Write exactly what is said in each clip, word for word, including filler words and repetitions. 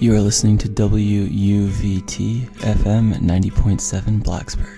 You are listening to W U V T F M ninety point seven Blacksburg.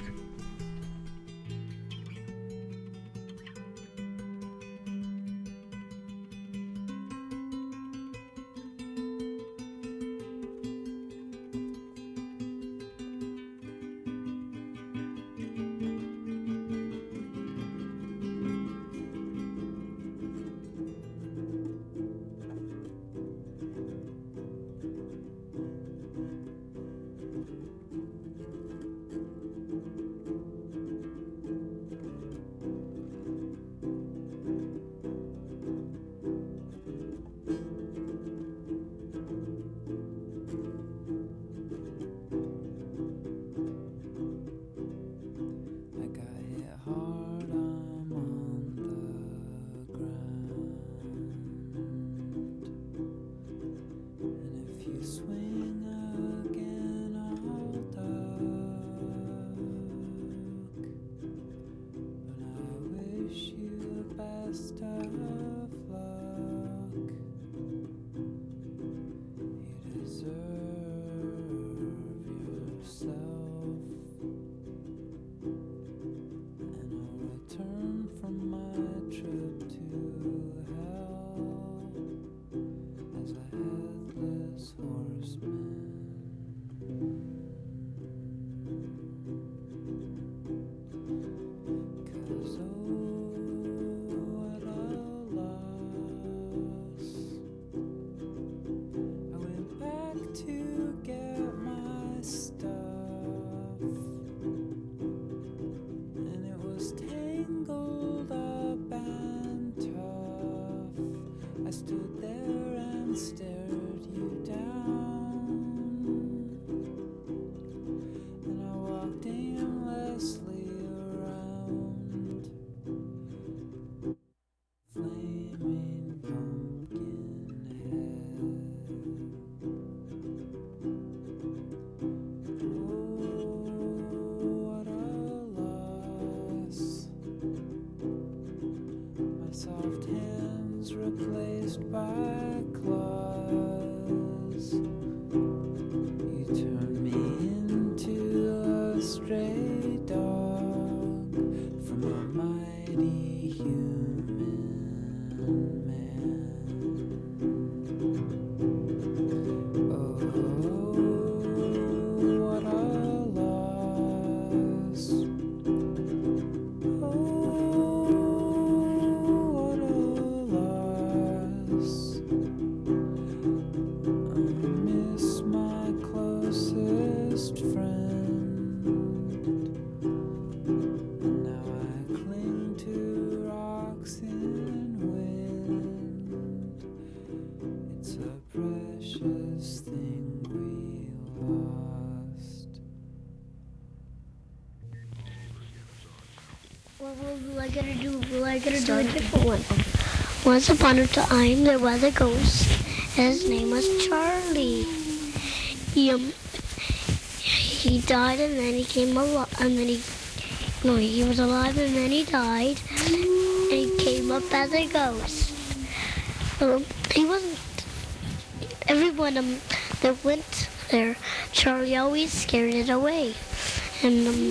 I gotta do, well, I gotta do a different one. Once upon a time, there was a ghost, and his name was Charlie. He, um, he died, and then he came alive, and then he, no, he was alive, and then he died, and he came up as a ghost. Well, he wasn't, everyone um, that went there, Charlie always scared it away, and um,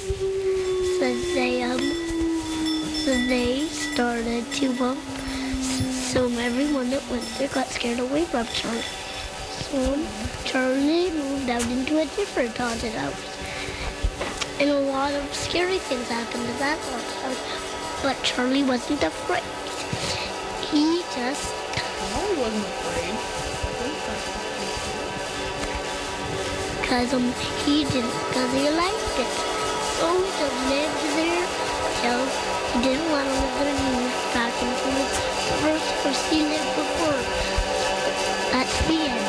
so they, um, So they started to, um, so everyone that went there got scared away from Charlie. So Charlie moved out into a different haunted house. And a lot of scary things happened to that haunted house. But Charlie wasn't afraid. He just... Charlie wasn't afraid. Because um, he didn't, because he liked it. So he just lived there till he didn't want to live there and he moved back into the first house he lived before. That's the end.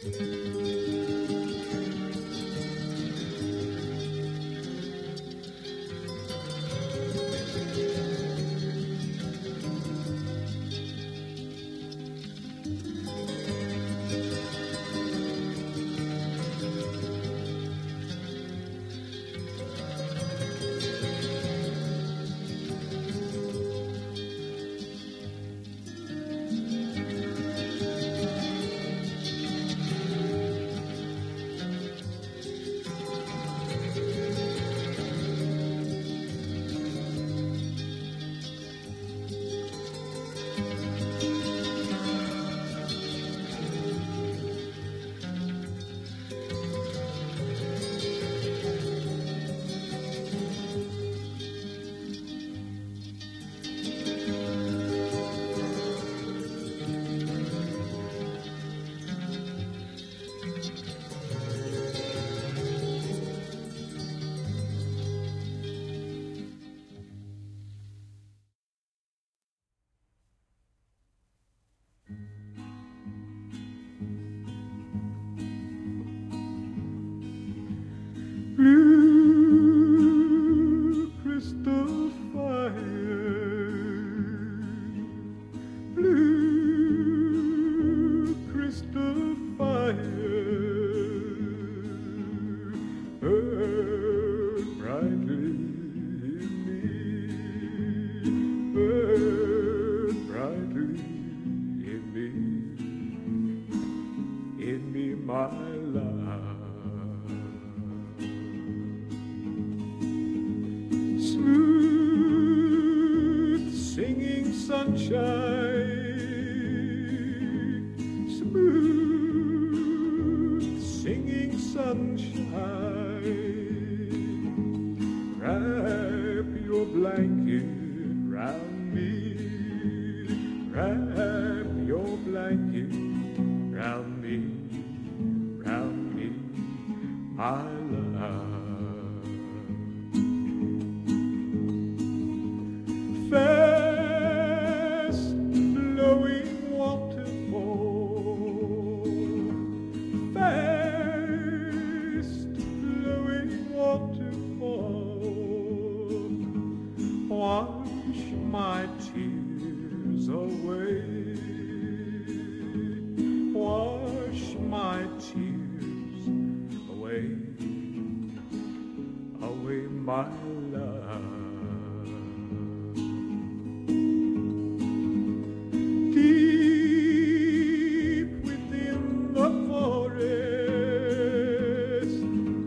Blue crystal fire, blue crystal fire, burn brightly in me, burn brightly in me, in me, my love. Smooth singing sunshine, smooth singing sunshine, wrap your blanket round me, wrap your blanket round me, round me, my love. Fast flowing waterfall, fast flowing waterfall, wash my tears away, wash my tears away, away, my love. Deep within the forest,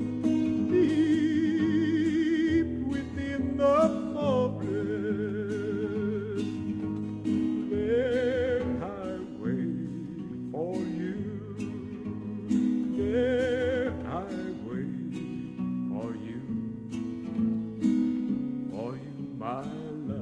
deep within the forest, there I wait for you, there I wait for you, for you, my love.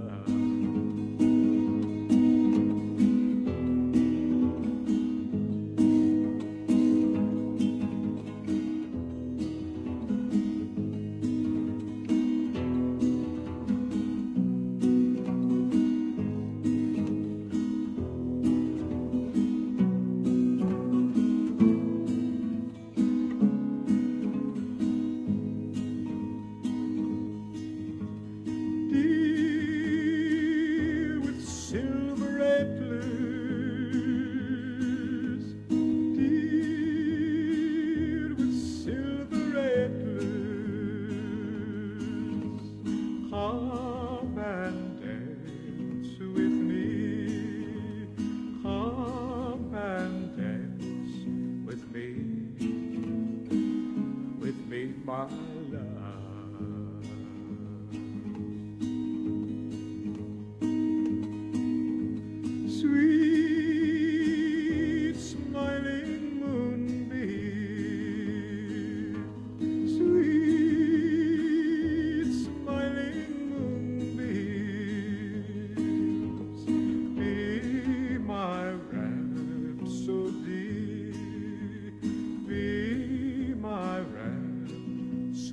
Dear with silver antlers, dear with silver antlers, come and dance with me, come and dance with me, with me, my love. Sweet smiling moonbeam, sweet smiling moonbeams, be my rhapsody, be my rhapsody.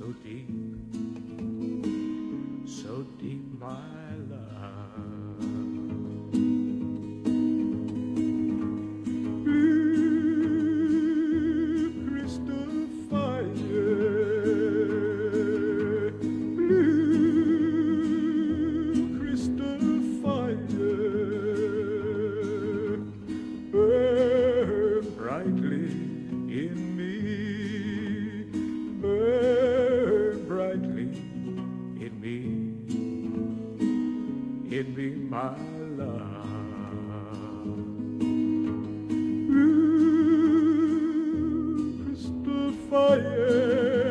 brightly in me, burn brightly in me, in me, my love. Ooh, crystal fire.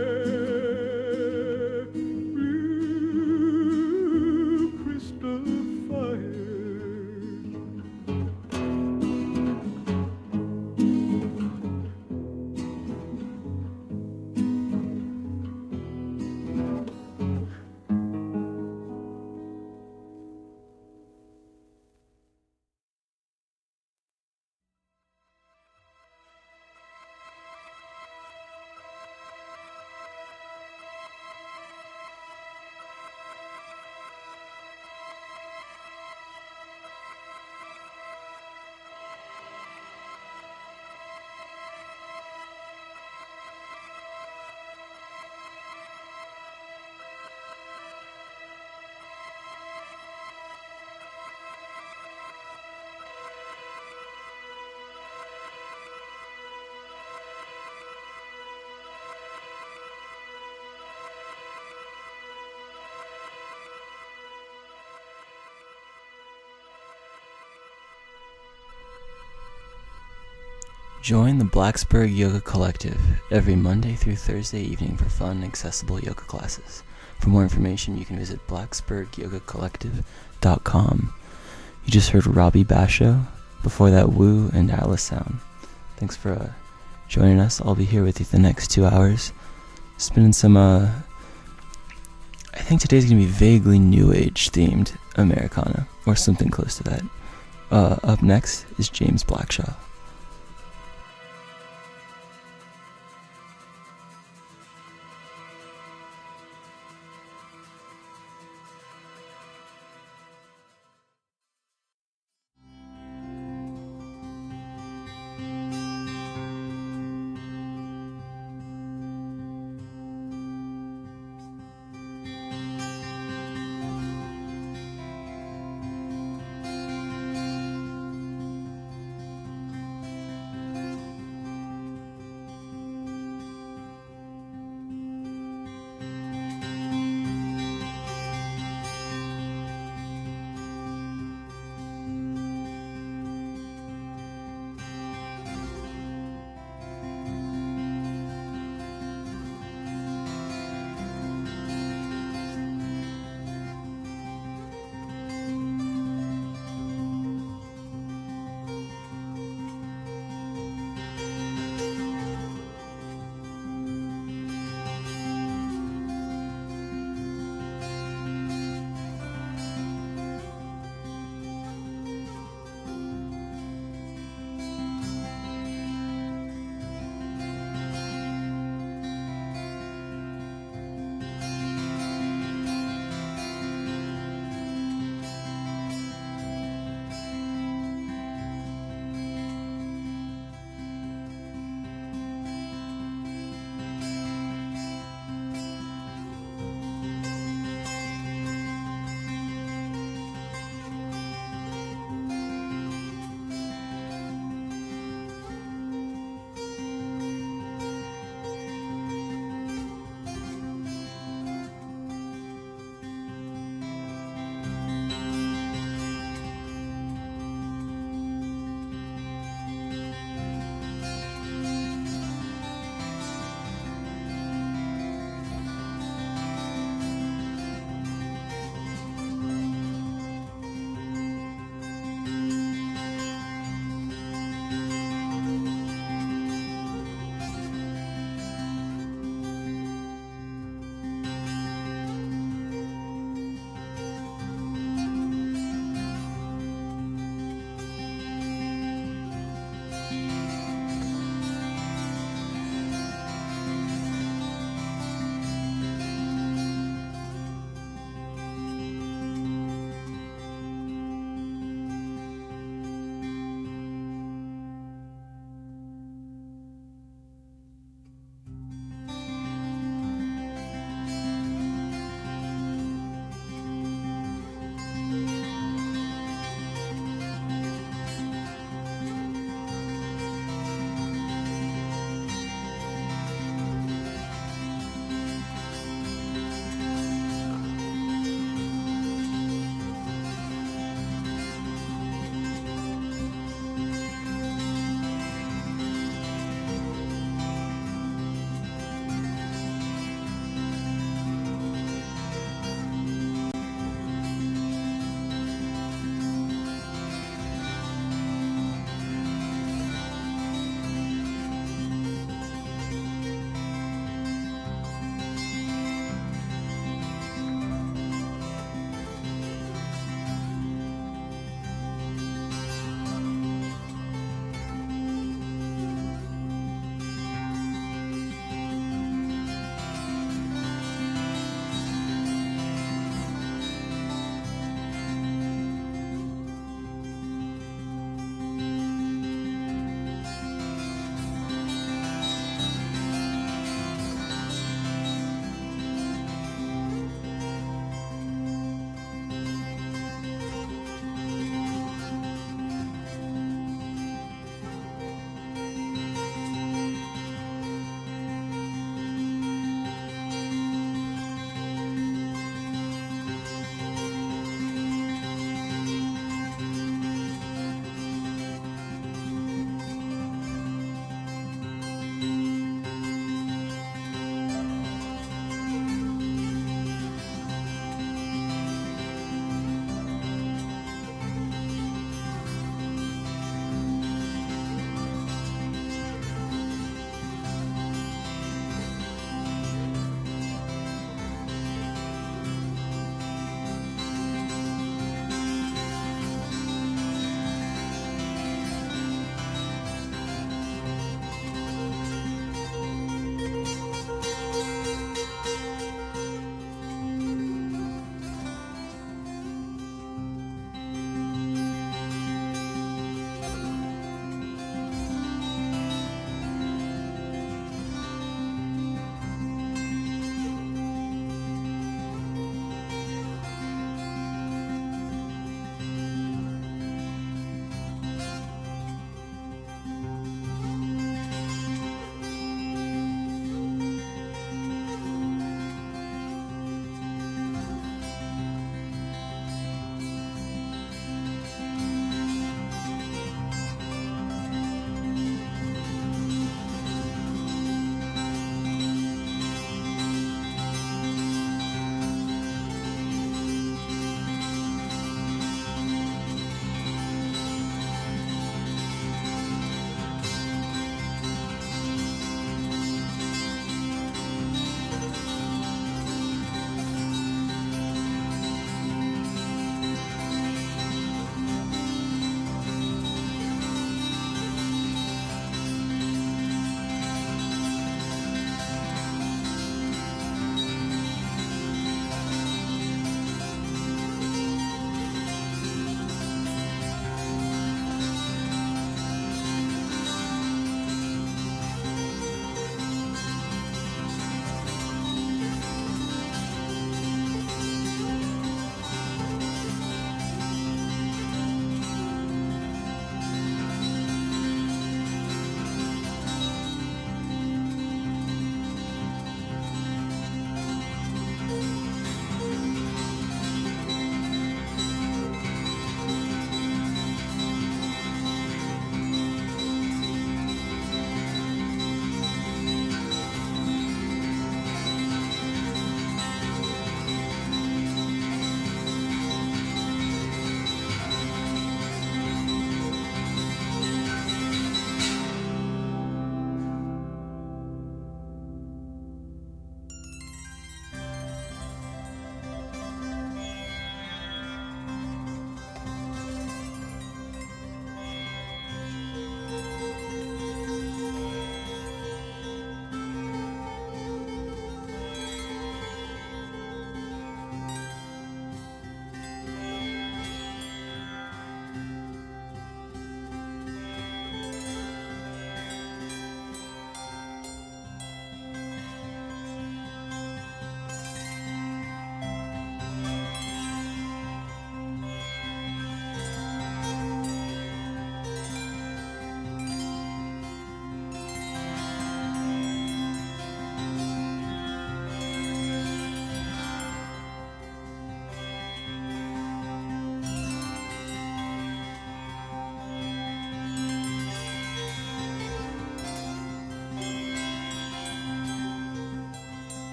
Join the Blacksburg Yoga Collective every Monday through Thursday evening for fun, accessible yoga classes. For more information, you can visit blacksburg yoga collective dot com. You just heard Robbie Basho, before that Woo and Atlas Sound. Thanks for uh, joining us. I'll be here with you the next two hours, spinning some, uh, I think today's going to be vaguely New Age themed Americana, or something close to that. Uh, up next is James Blackshaw.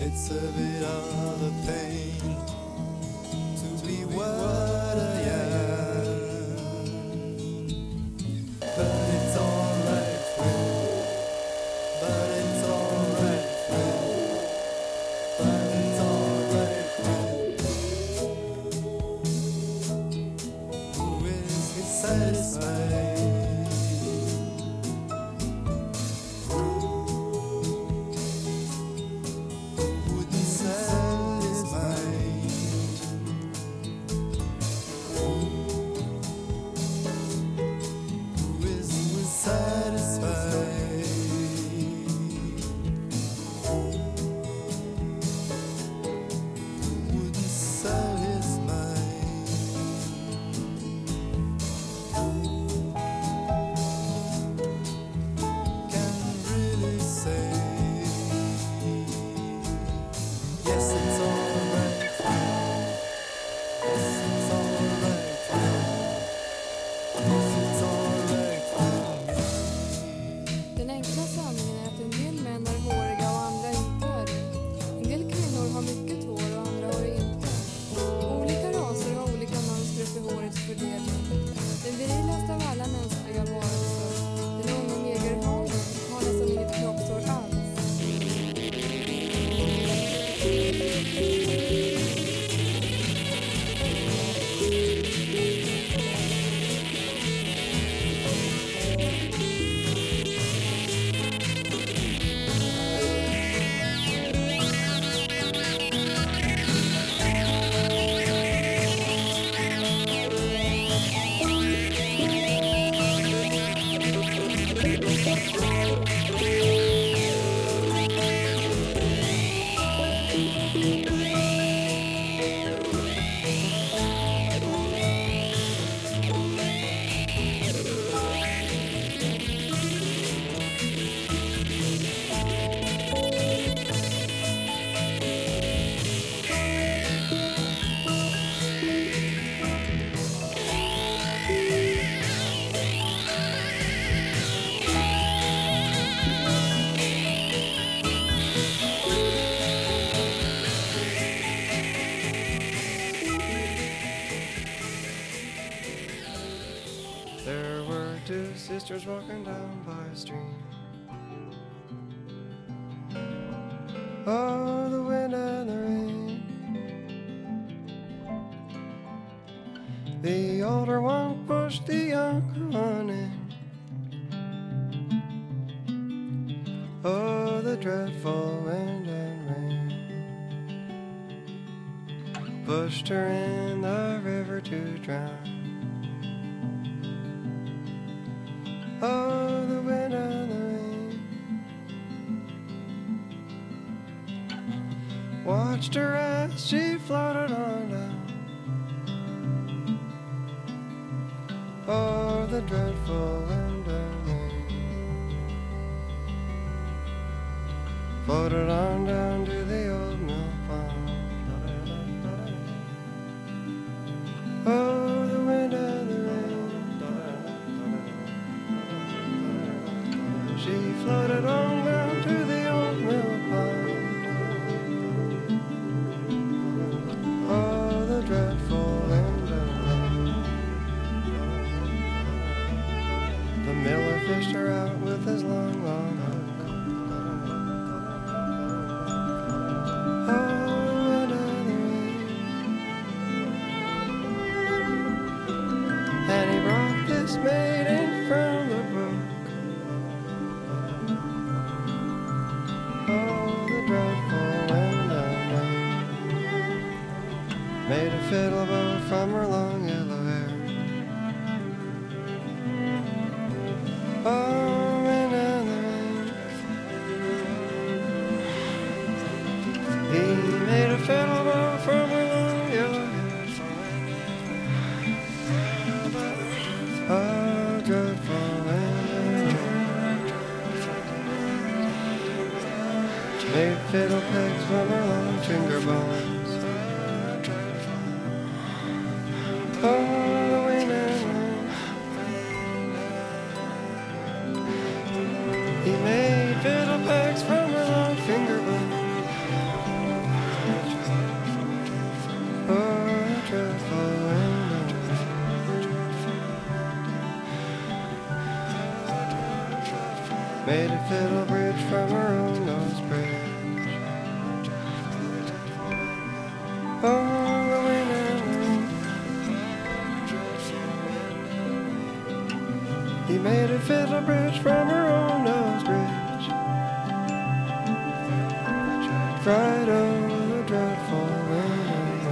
It's a bit of a pain to be what I am, but it's alright with, but it's alright with, but it's alright with. Who is he satisfied? Sisters walking down by a stream. Oh, the wind and the rain. The older one pushed the younger one in. Oh, the dreadful wind and rain pushed her in the river to drown. Oh, the wind and the rain watched her as she floated on down. Oh, the dreadful wind and rain floated on down to the old mill pond. Oh, the wind and the rain, she floated on down to the old mill pond. Oh, the dreadful wind and rain. The miller fished her out with his long, long hook. Oh, the wind and the rain. And he brought this maiden from the brook. Oh, the dreadful wind and rain made a fiddle bow from her long yellow hair. Oh, wind and the rain, he made a fiddle bow from her long yellow hair. Oh, dreadful wind and rain made fiddle pegs from her long finger bones. Oh, the wind and rain, he made fiddle pegs from her long finger bones. fiddle bridge from her own nose bridge. Oh, the wind and the rain. He made a fiddle bridge from her own nose bridge, right over the dreadful wind and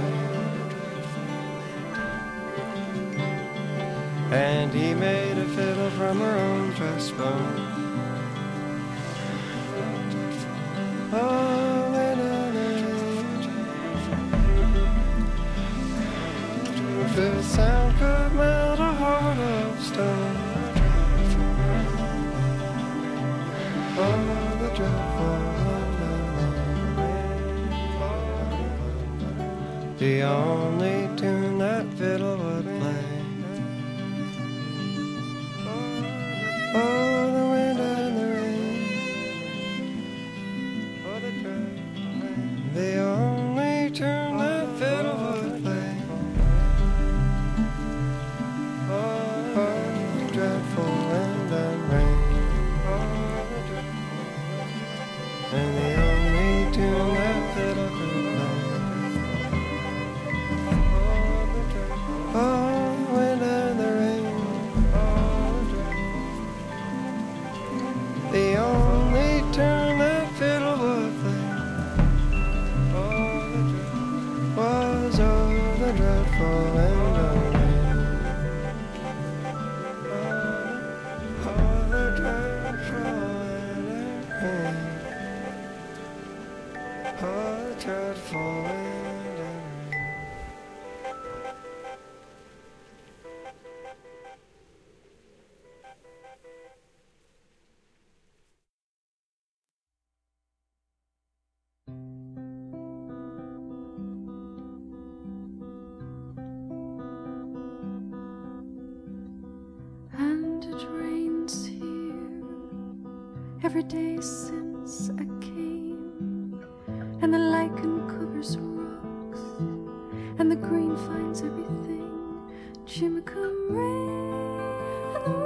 rain. And he made a fiddle from her own breastbone. Oh, wind and rain. The sound could melt a heart of stone. Oh, the dreadful wind and rain. The only tune that fiddle would play. Oh, the wind and the rain. Oh, the dreadful rain. The only tune that fiddle would play. Oh, the dreadful wind and rain. And the only tune that fiddle could play. Oh, the wind and the rain. The only tune that fiddle would play was oh, the dreadful wind and rain. Oh, the dreadful wind and rain. Oh, the dreadful wind and rain. And it rains here every day since I came, and the lichen covers rocks, and the green finds everything. Chimicum rain, and the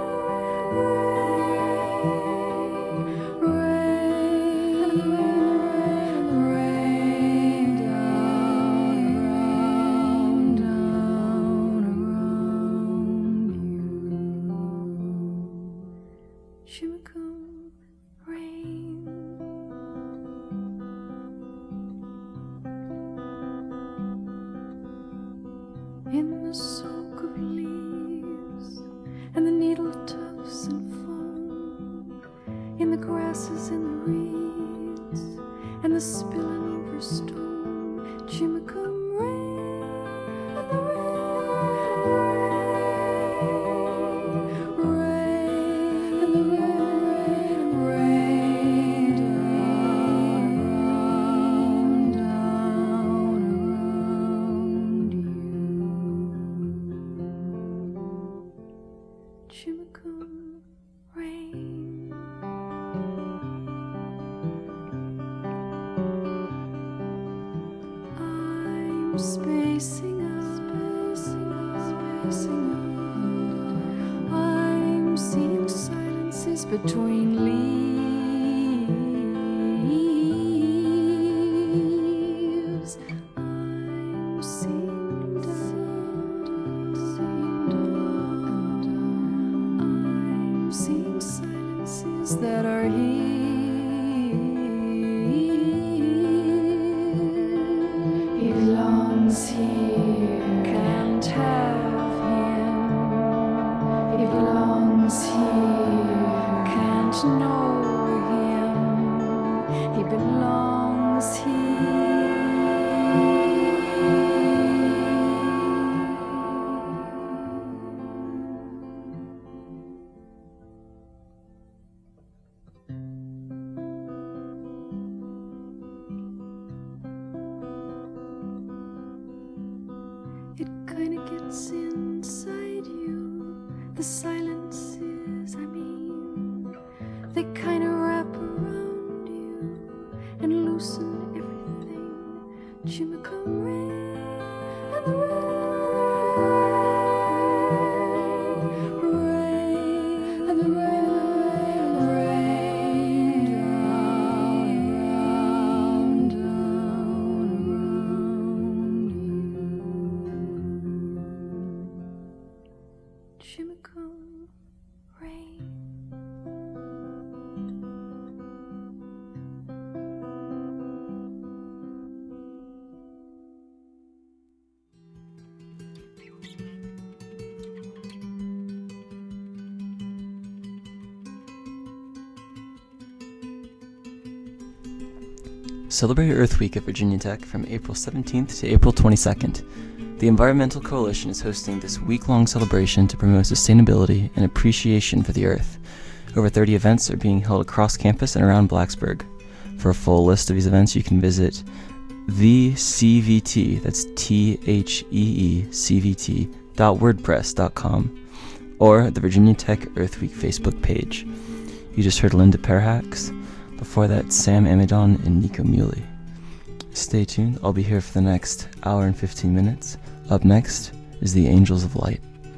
rain, rain, and the rain, rain down, around, down around you. Chimicum rain. In the soak of leaves and the needle tufts and foam, in the grasses and the reeds and the spilling over stone, chimicum rain, and the rain, rain, and the rain, rain down, down around you. Chimicum rain. I'm spacing out, spacing out, spacing out. I'm seeing silences between leaves. I'm seeing dawn, seeing dawn. I'm seeing silences that are here. He belongs here, can't have him. He belongs here, can't know him. He belongs It kinda gets inside you, the silences, I mean. They kinda wrap around you and loosen everything. Chimicum rain, and the rain, rain, and the rain, rain, Celebrate Earth Week at Virginia Tech from April seventeenth to April twenty-second. The Environmental Coalition is hosting this week-long celebration to promote sustainability and appreciation for the Earth. Over thirty events are being held across campus and around Blacksburg. For a full list of these events, you can visit the C V T, that's T H E E C V T, dot wordpress dot com, or the Virginia Tech Earth Week Facebook page. You just heard Linda Perhax. Before that, Sam Amidon and Nico Muley. Stay tuned, I'll be here for the next hour and fifteen minutes. Up next is the Angels of Light.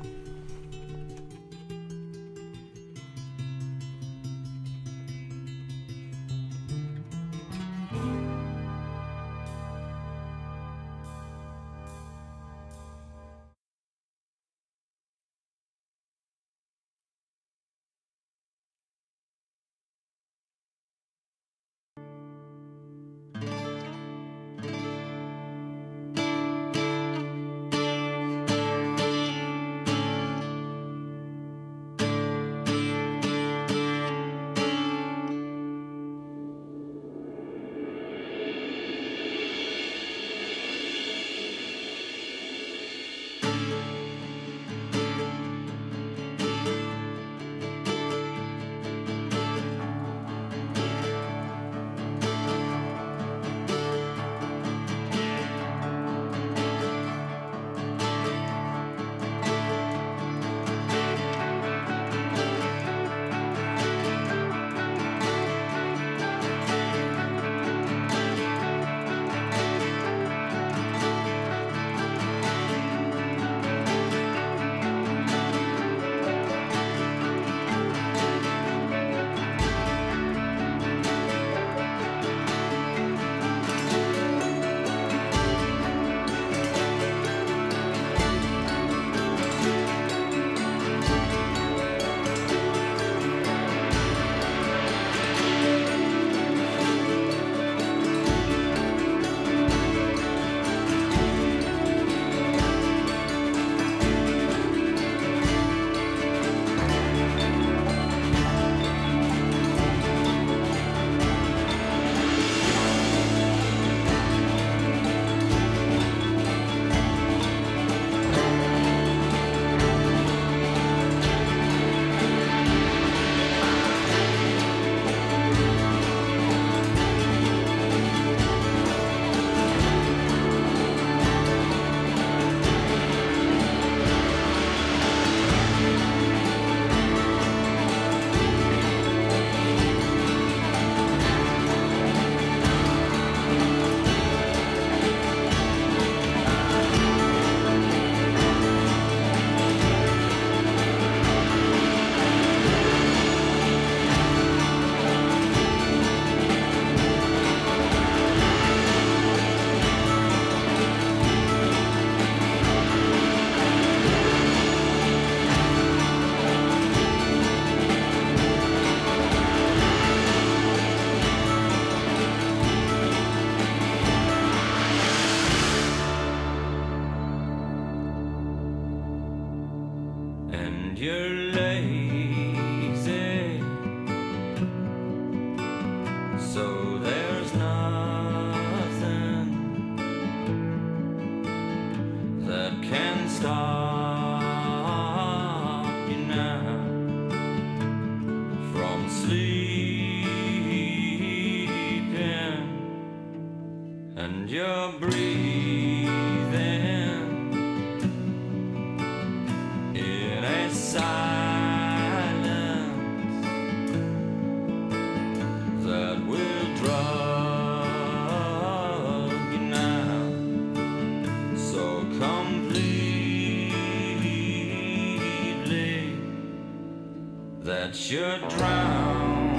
You're drowning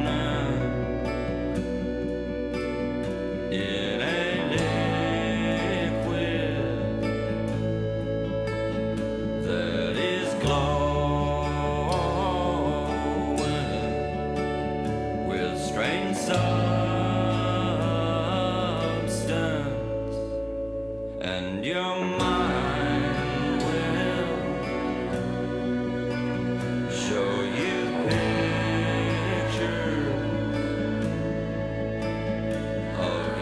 in a liquid that is glowing with strange substance, and your mind will show you picture of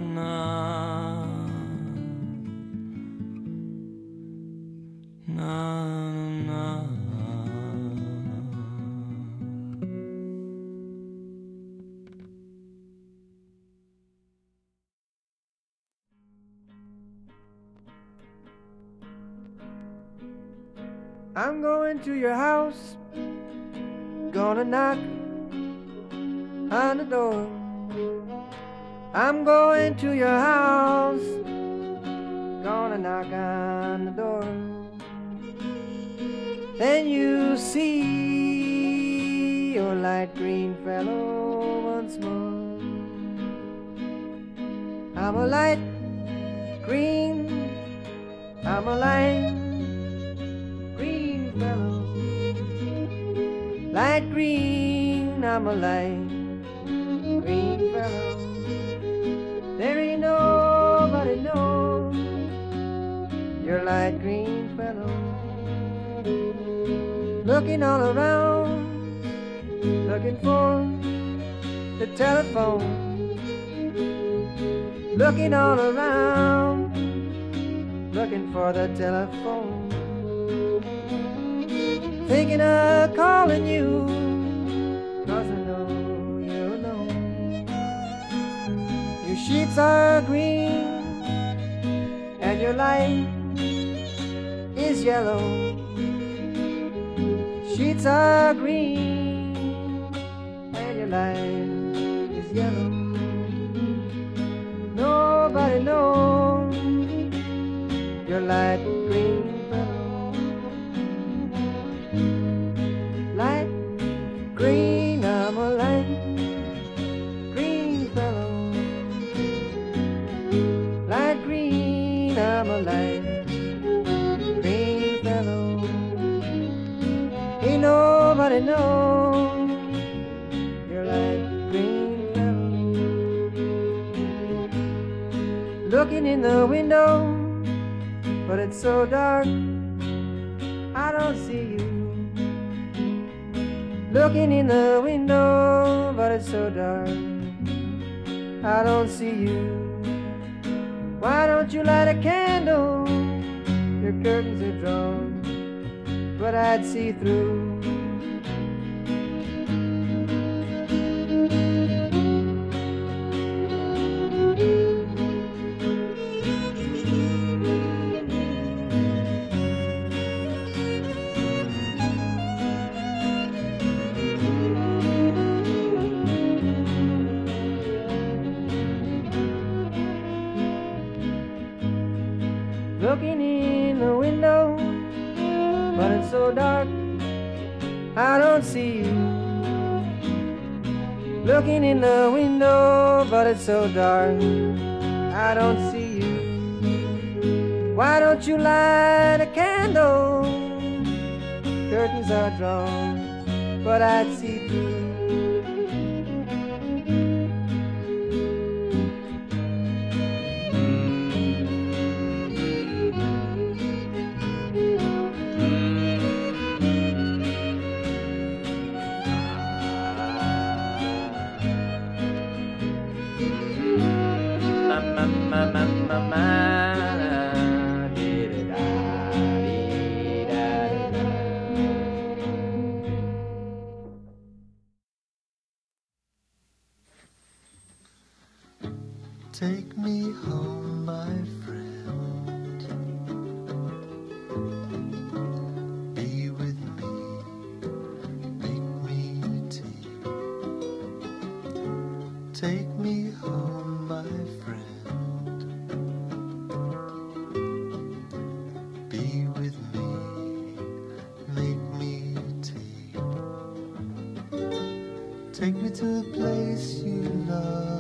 I'm going to your house, gonna knock on the door. I'm going to your house, gonna knock on the door. Then you see your light green fellow once more. I'm a light green, I'm a light green fellow, light green, I'm a light green fellow. There ain't nobody knows you're light green fellow. Looking all around, looking for the telephone. Looking all around, looking for the telephone. Thinking of calling you, 'cause I know you're alone. Your sheets are green and your light is yellow. Sheets are green and your light is yellow. Nobody knows your light green fellow. Light green, I'm a light green fellow. Light green, I'm a light green fellow. Ain't nobody knows you're light green fellow. Looking in the window, but it's so dark, I don't see you. Looking in the window, but it's so dark, I don't see you. Why don't you light a candle? Your curtains are drawn, but I'd see through. Looking in the window, but it's so dark, I don't see you. Looking in the window, but it's so dark, I don't see you. Why don't you light a candle? Curtains are drawn, but I'd see through. Take me home, my friend. Be with me, make me tea. Take me home, my friend. Be with me, make me tea. Take me to a place you love.